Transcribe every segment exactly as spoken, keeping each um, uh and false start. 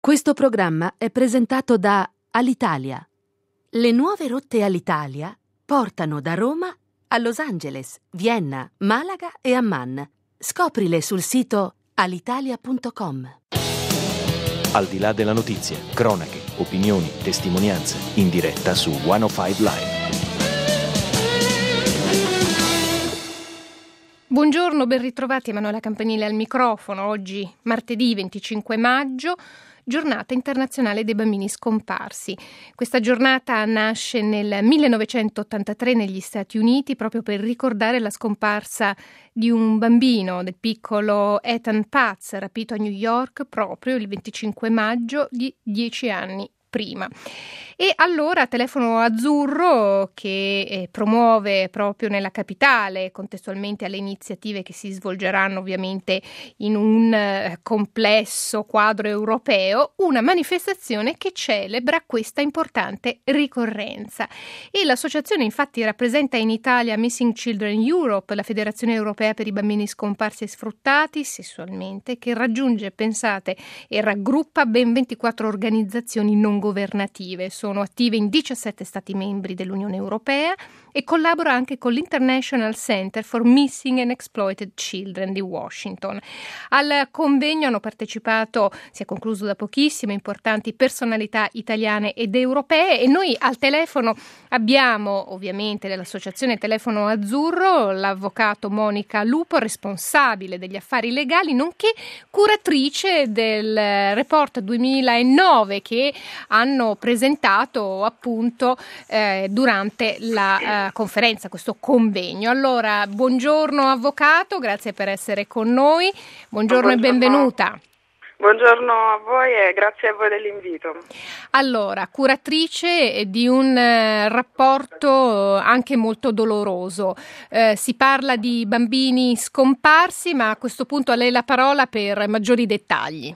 Questo programma è presentato da Alitalia. Le nuove rotte Alitalia portano da Roma a Los Angeles, Vienna, Malaga e Amman. Scoprile sul sito alitalia punto com. Al di là della notizia, cronache, opinioni, testimonianze, in diretta su centocinque Live. Buongiorno, ben ritrovati. Emanuela Campanile al microfono. Oggi, martedì venticinque maggio, Giornata internazionale dei bambini scomparsi. Questa giornata nasce nel millenovecentottantatré negli Stati Uniti proprio per ricordare la scomparsa di un bambino, del piccolo Ethan Paz, rapito a New York proprio il venticinque maggio di dieci anni prima. E allora Telefono Azzurro, che eh, promuove proprio nella capitale, contestualmente alle iniziative che si svolgeranno ovviamente in un eh, complesso quadro europeo, una manifestazione che celebra questa importante ricorrenza. E l'associazione infatti rappresenta in Italia Missing Children Europe, la Federazione Europea per i bambini scomparsi e sfruttati sessualmente, che raggiunge, pensate, e raggruppa ben ventiquattro organizzazioni non governative. Sono attive in diciassette Stati membri dell'Unione Europea e collabora anche con l'International Center for Missing and Exploited Children di Washington. Al convegno hanno partecipato, si è concluso da pochissimo, importanti personalità italiane ed europee, e noi al telefono abbiamo ovviamente dell'associazione Telefono Azzurro l'avvocato Monica Lupo, responsabile degli affari legali, nonché curatrice del report duemilanove che hanno presentato appunto eh, durante la eh, conferenza, questo convegno. Allora, buongiorno avvocato, grazie per essere con noi, buongiorno, buongiorno. E benvenuta. Buongiorno a voi e grazie a voi dell'invito. Allora, curatrice di un eh, rapporto anche molto doloroso. Eh, si parla di bambini scomparsi, ma a questo punto a lei la parola per maggiori dettagli.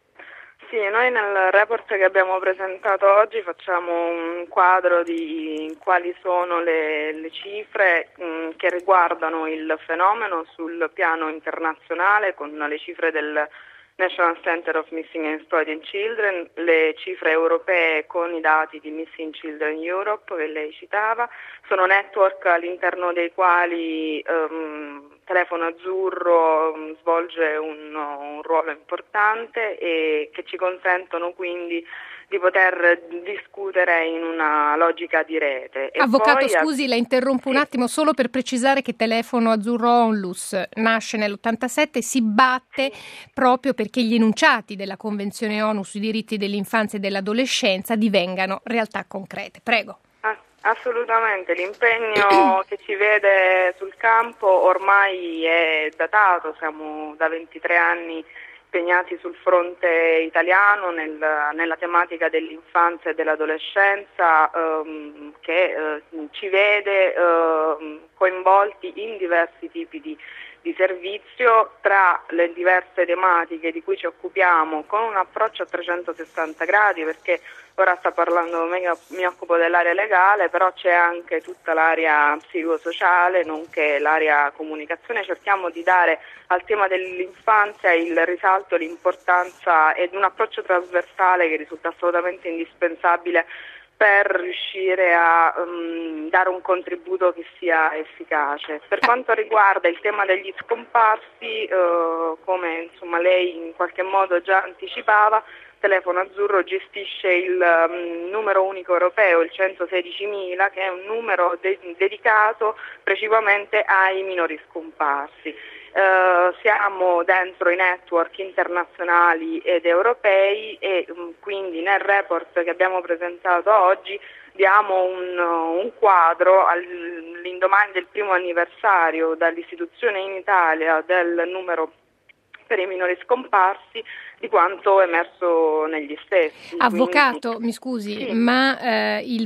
Sì, noi nel report che abbiamo presentato oggi facciamo un quadro di quali sono le, le cifre mh, che riguardano il fenomeno sul piano internazionale, con le cifre del National Center of Missing and Exploited Children, le cifre europee con i dati di Missing Children Europe che lei citava. Sono network all'interno dei quali um, Telefono Azzurro um, svolge un, un ruolo importante e che ci consentono quindi di poter discutere in una logica di rete. E Avvocato, poi, scusi, la interrompo un sì. attimo solo per precisare che Telefono Azzurro Onlus nasce nell'ottantasette, si batte proprio perché gli enunciati della Convenzione ONU sui diritti dell'infanzia e dell'adolescenza divengano realtà concrete. Prego. Ah, assolutamente, l'impegno che ci vede sul campo ormai è datato, siamo da ventitré anni impegnati sul fronte italiano nel, nella tematica dell'infanzia e dell'adolescenza ehm, che eh, ci vede eh, coinvolti in diversi tipi di, di servizio tra le diverse tematiche di cui ci occupiamo con un approccio a trecentosessanta gradi, perché ora sta parlando, mi occupo dell'area legale, però c'è anche tutta l'area psicosociale, nonché l'area comunicazione. Cerchiamo di dare al tema dell'infanzia il risalto, l'importanza ed un approccio trasversale che risulta assolutamente indispensabile per riuscire a um, dare un contributo che sia efficace. Per quanto riguarda il tema degli scomparsi, uh, come insomma lei in qualche modo già anticipava, Telefono Azzurro gestisce il um, numero unico europeo, il centosedicimila, che è un numero de- dedicato precisamente ai minori scomparsi. Uh, siamo dentro i network internazionali ed europei e um, quindi nel report che abbiamo presentato oggi diamo un, un quadro all'indomani del primo anniversario dall'istituzione in Italia del numero per i minori scomparsi di quanto emerso negli stessi. Avvocato, Quindi, mi scusi, sì. ma eh, il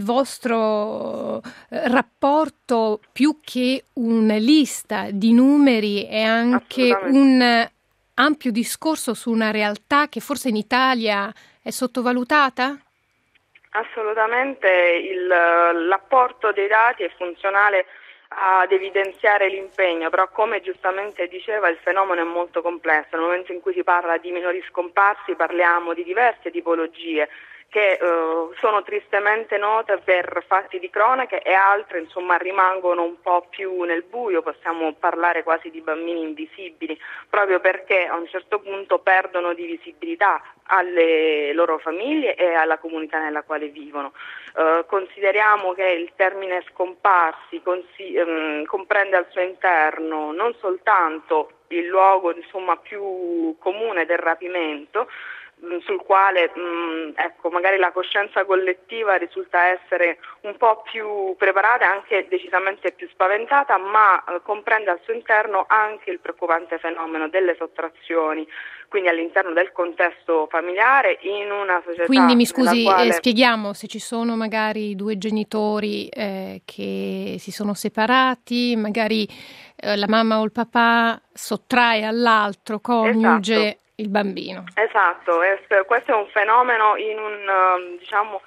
vostro eh, rapporto, più che una lista di numeri, è anche un ampio discorso su una realtà che forse in Italia è sottovalutata? Assolutamente, il, l'apporto dei dati è funzionale ad evidenziare l'impegno, però come giustamente diceva il fenomeno è molto complesso. Nel momento in cui si parla di minori scomparsi parliamo di diverse tipologie che uh, sono tristemente note per fatti di cronaca e altre insomma rimangono un po' più nel buio. Possiamo parlare quasi di bambini invisibili, proprio perché a un certo punto perdono di visibilità alle loro famiglie e alla comunità nella quale vivono. Uh, consideriamo che il termine scomparsi consi- um, comprende al suo interno non soltanto il luogo insomma più comune del rapimento, sul quale mh, ecco, magari la coscienza collettiva risulta essere un po' più preparata e anche decisamente più spaventata, ma eh, comprende al suo interno anche il preoccupante fenomeno delle sottrazioni, quindi all'interno del contesto familiare in una società. Quindi mi scusi, quale... eh, spieghiamo se ci sono magari due genitori eh, che si sono separati, magari eh, la mamma o il papà sottrae all'altro coniuge. Esatto. Il bambino. Esatto, questo è un fenomeno in un, diciamo,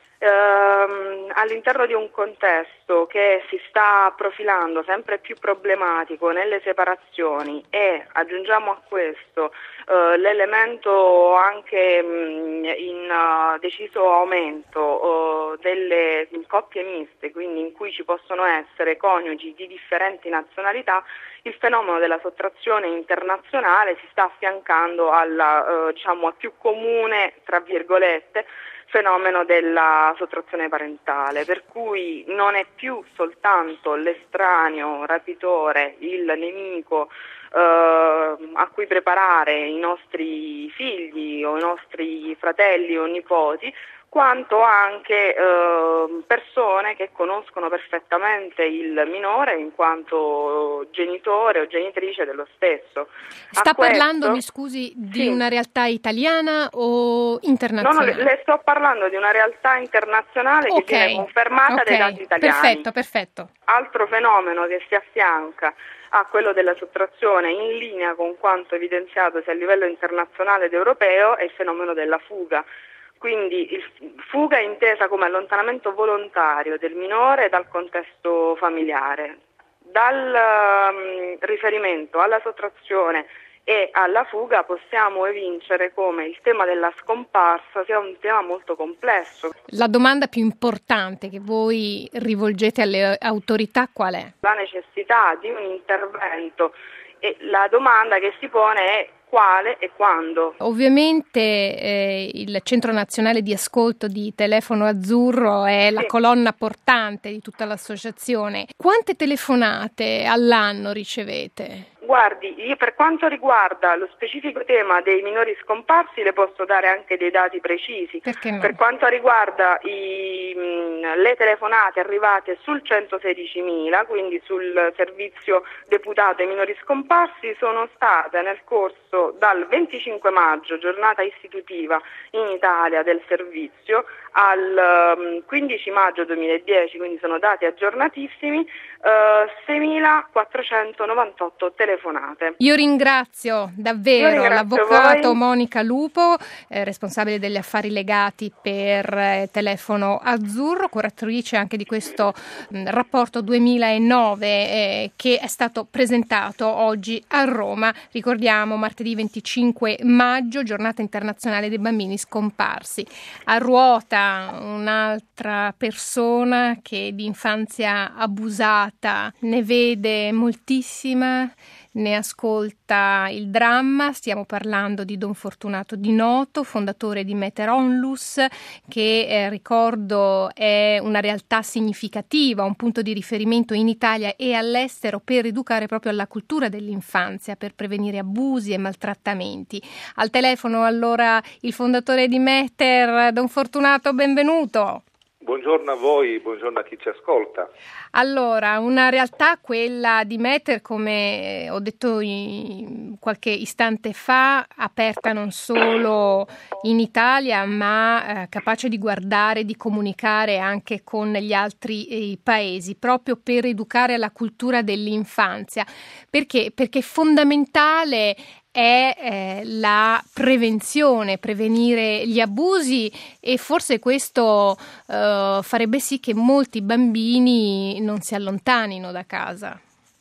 ehm, all'interno di un contesto che si sta profilando sempre più problematico nelle separazioni e aggiungiamo a questo eh, l'elemento anche mh, in uh, deciso aumento uh, delle coppie miste, quindi in cui ci possono essere coniugi di differenti nazionalità. Il fenomeno della sottrazione internazionale si sta affiancando alla, eh, diciamo, al più comune, tra virgolette, fenomeno della sottrazione parentale, per cui non è più soltanto l'estraneo rapitore, il nemico eh, a cui preparare i nostri figli o i nostri fratelli o nipoti, quanto anche eh, persone che conoscono perfettamente il minore in quanto genitore o genitrice dello stesso. Sta A parlando, questo, mi scusi, di sì. una realtà italiana o internazionale? No, no, le sto parlando di una realtà internazionale che okay. viene confermata okay. dai dati italiani. Perfetto, perfetto. Altro fenomeno che si affianca a quello della sottrazione in linea con quanto evidenziato sia a livello internazionale ed europeo è il fenomeno della fuga. Quindi il fuga è intesa come allontanamento volontario del minore dal contesto familiare. Dal um, riferimento alla sottrazione e alla fuga possiamo evincere come il tema della scomparsa sia un tema molto complesso. La domanda più importante che voi rivolgete alle autorità qual è? La necessità di un intervento e la domanda che si pone è quale e quando. Ovviamente eh, il Centro Nazionale di Ascolto di Telefono Azzurro è sì. la colonna portante di tutta l'associazione. Quante telefonate all'anno ricevete? Guardi, io per quanto riguarda lo specifico tema dei minori scomparsi le posso dare anche dei dati precisi. Perché no? Per quanto riguarda i, mh, le telefonate arrivate sul centosedicimila, quindi sul servizio deputato ai minori scomparsi, sono state nel corso dal venticinque maggio, giornata istitutiva in Italia del servizio, al um, quindici maggio duemiladieci, quindi sono dati aggiornatissimi, uh, seimilaquattrocentonovantotto telefonate. Io ringrazio davvero Io ringrazio l'avvocato voi. Monica Lupo, eh, responsabile degli affari legati per eh, Telefono Azzurro, curatrice anche di questo mh, rapporto duemilanove eh, che è stato presentato oggi a Roma. Ricordiamo martedì venticinque maggio, giornata internazionale dei bambini scomparsi. A ruota un'altra persona che di infanzia abusata ne vede moltissima, ne ascolta il dramma. Stiamo parlando di Don Fortunato Di Noto, fondatore di Mater Onlus, che eh, ricordo è una realtà significativa, un punto di riferimento in Italia e all'estero per educare proprio alla cultura dell'infanzia, per prevenire abusi e maltrattamenti. Al telefono allora il fondatore di Mater, Don Fortunato, benvenuto. Buongiorno a voi, buongiorno a chi ci ascolta. Allora, una realtà, quella di Mater, come ho detto in qualche istante fa, aperta non solo in Italia, ma eh, capace di guardare, di comunicare anche con gli altri eh, paesi, proprio per educare alla cultura dell'infanzia. Perché? Perché fondamentale è eh, la prevenzione, prevenire gli abusi, e forse questo eh, farebbe sì che molti bambini non si allontanino da casa.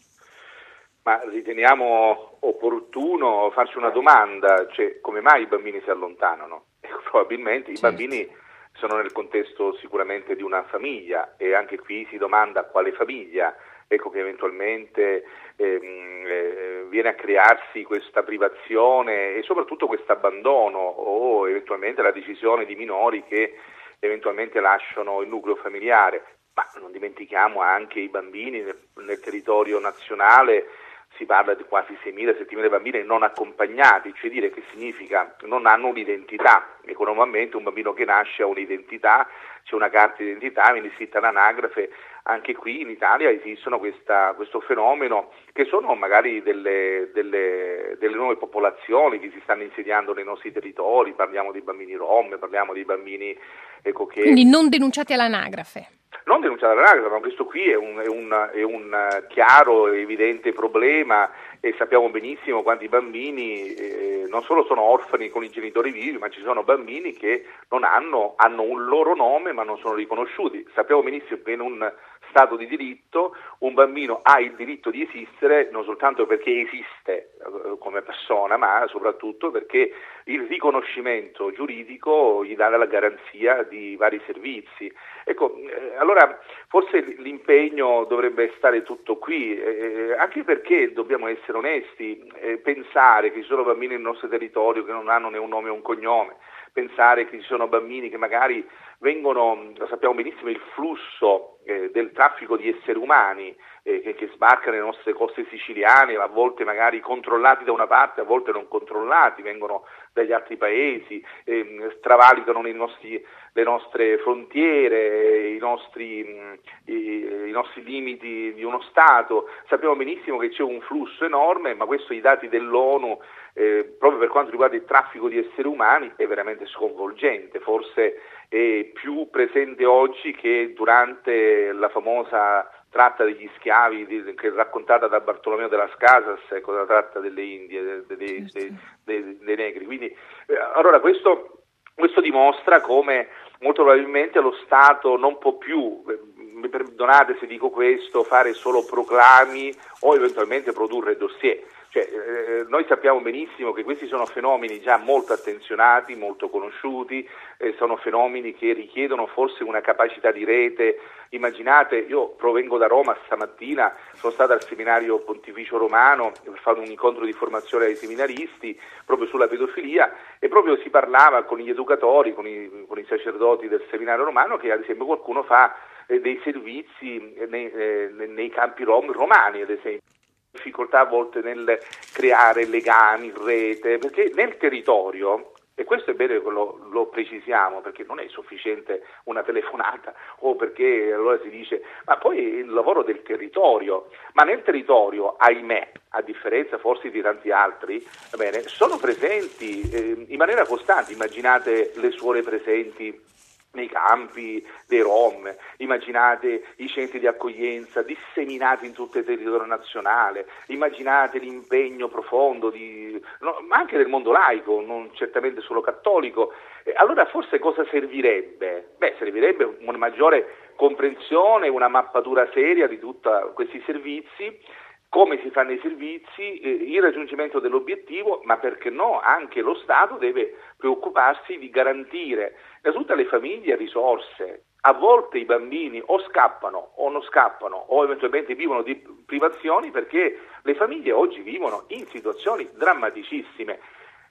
Ma riteniamo opportuno farci una domanda, cioè come mai i bambini si allontanano? E probabilmente certo. I bambini sono nel contesto sicuramente di una famiglia, e anche qui si domanda quale famiglia, ecco che eventualmente ehm, eh, viene a crearsi questa privazione e soprattutto questo abbandono, o eventualmente la decisione di minori che eventualmente lasciano il nucleo familiare. Ma non dimentichiamo anche i bambini nel, nel territorio nazionale. Si parla di quasi seimila settemila bambini non accompagnati, cioè dire che significa non hanno un'identità. Ecco, normalmente un bambino che nasce ha un'identità, c'è una carta di identità, viene iscritta all'anagrafe. Anche qui in Italia esistono questa, questo fenomeno, che sono magari delle, delle, delle nuove popolazioni che si stanno insediando nei nostri territori. Parliamo di bambini rom, parliamo di bambini ecco, che... Quindi non denunciati all'anagrafe. Non denunciare l'anagrafe, ma questo qui è un, è un, è un chiaro e evidente problema, e sappiamo benissimo quanti bambini eh, non solo sono orfani con i genitori vivi, ma ci sono bambini che non hanno, hanno un loro nome ma non sono riconosciuti. Sappiamo benissimo che in un Stato di diritto un bambino ha il diritto di esistere non soltanto perché esiste eh, come persona, ma soprattutto perché il riconoscimento giuridico gli dà la garanzia di vari servizi. Ecco, eh, allora forse l'impegno dovrebbe stare tutto qui, eh, anche perché dobbiamo essere onesti, eh, pensare che ci sono bambini nel nostro territorio che non hanno né un nome né un cognome, pensare che ci sono bambini che magari vengono, lo sappiamo benissimo, il flusso eh, del traffico di esseri umani eh, che, che sbarca nelle nostre coste siciliane, a volte magari controllati da una parte, a volte non controllati, vengono dagli altri paesi, eh, travalicano nei nostri, le nostre frontiere, i nostri, mh, i, i nostri limiti di uno Stato. Sappiamo benissimo che c'è un flusso enorme, ma questo i dati dell'ONU Eh, proprio per quanto riguarda il traffico di esseri umani è veramente sconvolgente, forse è più presente oggi che durante la famosa tratta degli schiavi di, che è raccontata da Bartolomeo de las Casas, ecco, la tratta delle Indie, dei, dei, dei, dei, dei negri. Quindi eh, allora questo, questo dimostra come molto probabilmente lo Stato non può più, eh, mi perdonate se dico questo, fare solo proclami o eventualmente produrre dossier. Cioè, eh, noi sappiamo benissimo che questi sono fenomeni già molto attenzionati, molto conosciuti, eh, sono fenomeni che richiedono forse una capacità di rete. Immaginate, io provengo da Roma stamattina, sono stato al seminario Pontificio Romano per fare un incontro di formazione ai seminaristi proprio sulla pedofilia, e proprio si parlava con gli educatori, con i, con i sacerdoti del seminario romano, che ad esempio qualcuno fa eh, dei servizi nei, eh, nei campi rom romani, ad esempio. Difficoltà a volte nel creare legami, rete, perché nel territorio, e questo è bene che lo, lo precisiamo, perché non è sufficiente una telefonata o perché allora si dice, ma poi il lavoro del territorio, ma nel territorio, ahimè, a differenza forse di tanti altri, va bene, sono presenti eh, in maniera costante. Immaginate le suore presenti nei campi dei Rom, immaginate i centri di accoglienza disseminati in tutto il territorio nazionale, immaginate l'impegno profondo di, no, ma anche del mondo laico, non certamente solo cattolico. Eh, allora forse cosa servirebbe? Beh, servirebbe una maggiore comprensione, una mappatura seria di tutti questi servizi, come si fanno i servizi, eh, il raggiungimento dell'obiettivo, ma perché no, anche lo Stato deve preoccuparsi di garantire innanzitutto alle famiglie risorse. A volte i bambini o scappano o non scappano o eventualmente vivono di privazioni, perché le famiglie oggi vivono in situazioni drammaticissime.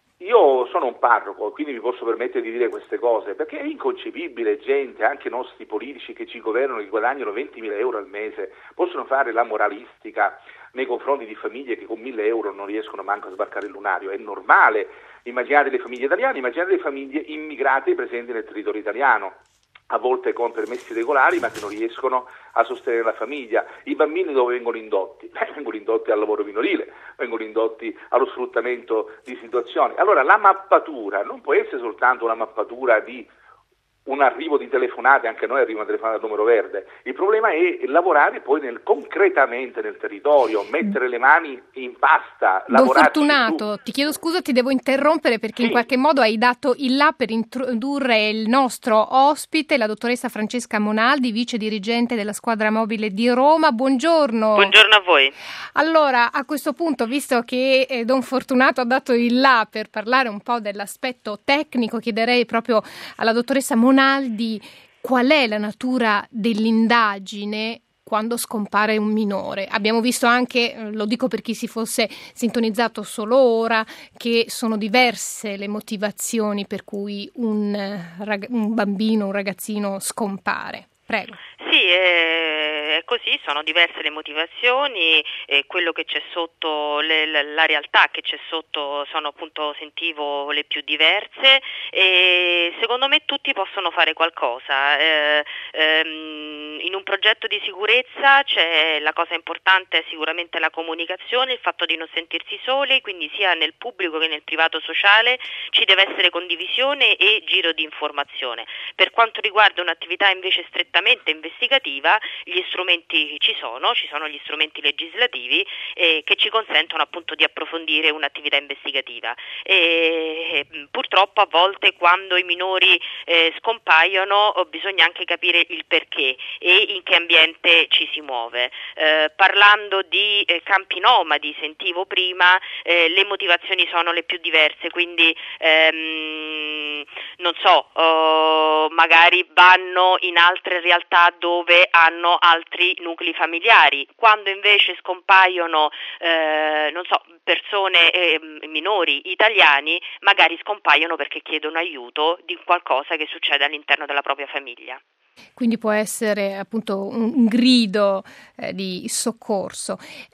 Io sono un parroco, quindi mi posso permettere di dire queste cose, perché è inconcepibile gente, anche i nostri politici che ci governano, che guadagnano ventimila euro al mese, possono fare la moralistica nei confronti di famiglie che con mille euro non riescono manco a sbarcare il lunario. È normale. Immaginate le famiglie italiane, immaginate le famiglie immigrate presenti nel territorio italiano, a volte con permessi regolari ma che non riescono a sostenere la famiglia. I bambini dove vengono indotti? Beh, vengono indotti al lavoro minorile, vengono indotti allo sfruttamento di situazioni. Allora la mappatura non può essere soltanto una mappatura di un arrivo di telefonate, anche a noi arriva una telefonata al numero verde. Il problema è lavorare poi nel, concretamente nel territorio, mettere le mani in pasta, Don lavorarci Fortunato, su. ti chiedo scusa, ti devo interrompere perché Sì. in qualche modo hai dato il là per introdurre il nostro ospite, la dottoressa Francesca Monaldi, vice dirigente della squadra mobile di Roma. Buongiorno. Buongiorno a voi. Allora, a questo punto, visto che eh, Don Fortunato ha dato il là per parlare un po' dell'aspetto tecnico, chiederei proprio alla dottoressa Monaldi qual è la natura dell'indagine quando scompare un minore. Abbiamo visto anche, lo dico per chi si fosse sintonizzato solo ora, che sono diverse le motivazioni per cui un, un bambino, un ragazzino scompare. Prego. Sì, è così, sono diverse le motivazioni, e quello che c'è sotto, le, la realtà che c'è sotto sono appunto, sentivo, le più diverse, e secondo me tutti possono fare qualcosa. Eh, ehm, in un progetto di sicurezza c'è la cosa importante, è sicuramente la comunicazione, il fatto di non sentirsi soli, quindi sia nel pubblico che nel privato sociale ci deve essere condivisione e giro di informazione. Per quanto riguarda un'attività invece strettamente investigativa, gli strumenti ci sono, ci sono gli strumenti legislativi eh, che ci consentono appunto di approfondire un'attività investigativa. E, eh, purtroppo a volte quando i minori eh, scompaiono bisogna anche capire il perché e in che ambiente ci si muove. Eh, parlando di eh, campi nomadi, sentivo prima, eh, le motivazioni sono le più diverse, quindi ehm, non so, oh, magari vanno in altre realtà dove hanno altri nuclei familiari, quando invece scompaiono eh, non so, persone eh, minori italiani, magari scompaiono perché chiedono aiuto di qualcosa che succede all'interno della propria famiglia. Quindi può essere appunto un, un grido eh, di soccorso.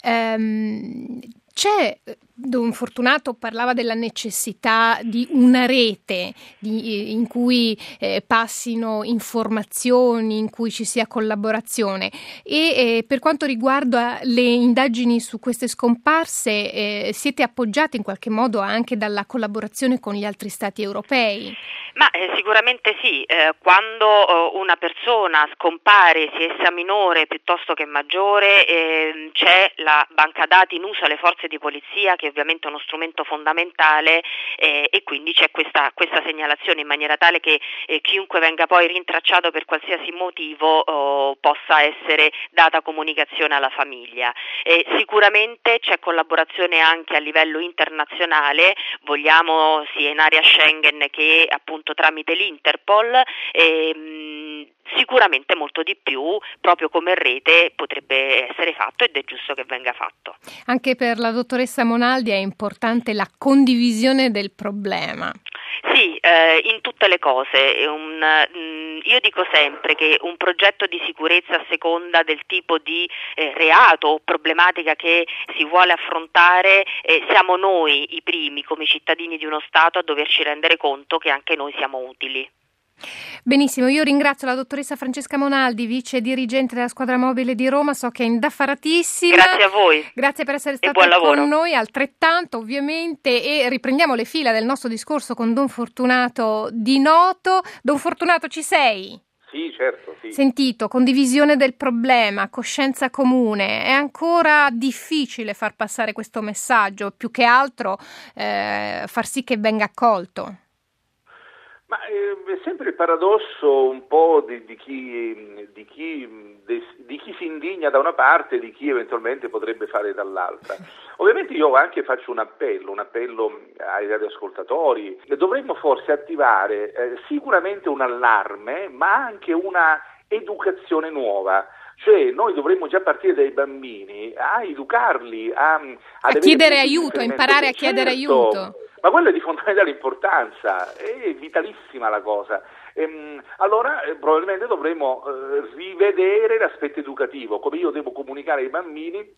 Ehm, c'è, Don Fortunato parlava della necessità di una rete di, in cui eh, passino informazioni, in cui ci sia collaborazione, e eh, per quanto riguarda le indagini su queste scomparse eh, siete appoggiati in qualche modo anche dalla collaborazione con gli altri stati europei? Ma eh, sicuramente sì, eh, quando eh, una persona scompare, sia essa minore piuttosto che maggiore, eh, c'è la banca dati in uso alle forze di polizia, che ovviamente è uno strumento fondamentale, eh, e quindi c'è questa, questa segnalazione in maniera tale che eh, chiunque venga poi rintracciato per qualsiasi motivo oh, possa essere data comunicazione alla famiglia. Eh, sicuramente c'è collaborazione anche a livello internazionale, vogliamo sia in area Schengen che appunto tramite l'Interpol, ehm, sicuramente molto di più, proprio come rete, potrebbe essere fatto ed è giusto che venga fatto. Anche per la dottoressa Monaldi è importante la condivisione del problema. Sì, eh, in tutte le cose. Un, mh, io dico sempre che un progetto di sicurezza a seconda del tipo di eh, reato o problematica che si vuole affrontare, eh, siamo noi i primi come cittadini di uno Stato a doverci rendere conto che anche noi siamo utili. Benissimo, io ringrazio la dottoressa Francesca Monaldi, vice dirigente della squadra mobile di Roma, so che è indaffaratissima. Grazie a voi. Grazie per essere stata con noi, altrettanto ovviamente, e riprendiamo le fila del nostro discorso con Don Fortunato Di Noto. Don Fortunato, ci sei? Sì, certo, sì. Sentito, condivisione del problema, coscienza comune, è ancora difficile far passare questo messaggio, più che altro eh, far sì che venga accolto. Ma eh, è sempre il paradosso un po' di, di, chi, di, chi, di chi si indigna da una parte e di chi eventualmente potrebbe fare dall'altra. Ovviamente io anche faccio un appello, un appello ai radioascoltatori. Dovremmo forse attivare eh, sicuramente un allarme, ma anche una educazione nuova. Cioè noi dovremmo già partire dai bambini a educarli, a, a chiedere aiuto, a imparare a chiedere certo, aiuto. Ma quello è di fondamentale importanza, è vitalissima la cosa. Ehm, allora eh, probabilmente dovremmo eh, rivedere l'aspetto educativo, come io devo comunicare ai bambini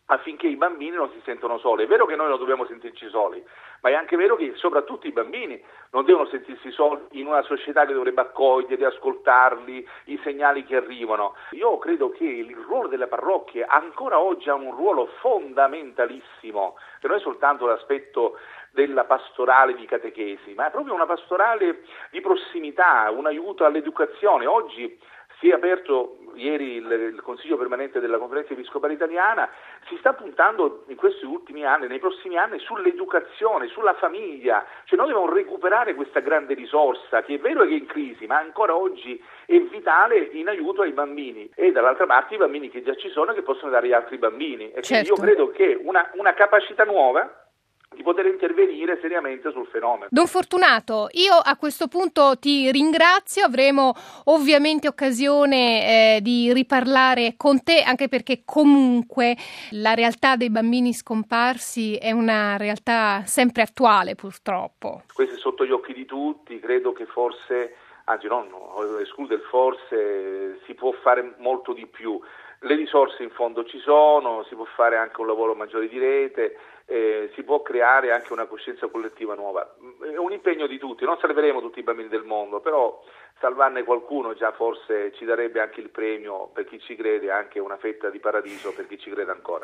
affinché i bambini non si sentono soli. È vero che noi non dobbiamo sentirci soli, ma è anche vero che soprattutto i bambini non devono sentirsi soli in una società che dovrebbe accoglierli, ascoltarli, i segnali che arrivano. Io credo che il ruolo delle parrocchie ancora oggi ha un ruolo fondamentalissimo, che non è soltanto l'aspetto della pastorale di catechesi, ma è proprio una pastorale di prossimità, un aiuto all'educazione. Oggi si è aperto ieri il, il Consiglio permanente della Conferenza Episcopale Italiana, si sta puntando in questi ultimi anni, nei prossimi anni, sull'educazione, sulla famiglia. Cioè noi dobbiamo recuperare questa grande risorsa che è vero che è in crisi, ma ancora oggi è vitale in aiuto ai bambini, e dall'altra parte i bambini che già ci sono che possono dare agli altri bambini. E certo. Quindi io credo che una, una capacità nuova di poter intervenire seriamente sul fenomeno. Don Fortunato, io a questo punto ti ringrazio, avremo ovviamente occasione eh, di riparlare con te, anche perché comunque la realtà dei bambini scomparsi è una realtà sempre attuale, purtroppo. Questo è sotto gli occhi di tutti, credo che forse, anzi no, no, esclude il forse, si può fare molto di più. Le risorse in fondo ci sono, si può fare anche un lavoro maggiore di rete, eh, si può creare anche una coscienza collettiva nuova. È un impegno di tutti, non salveremo tutti i bambini del mondo, però salvarne qualcuno già forse ci darebbe anche il premio, per chi ci crede, anche una fetta di paradiso per chi ci crede ancora.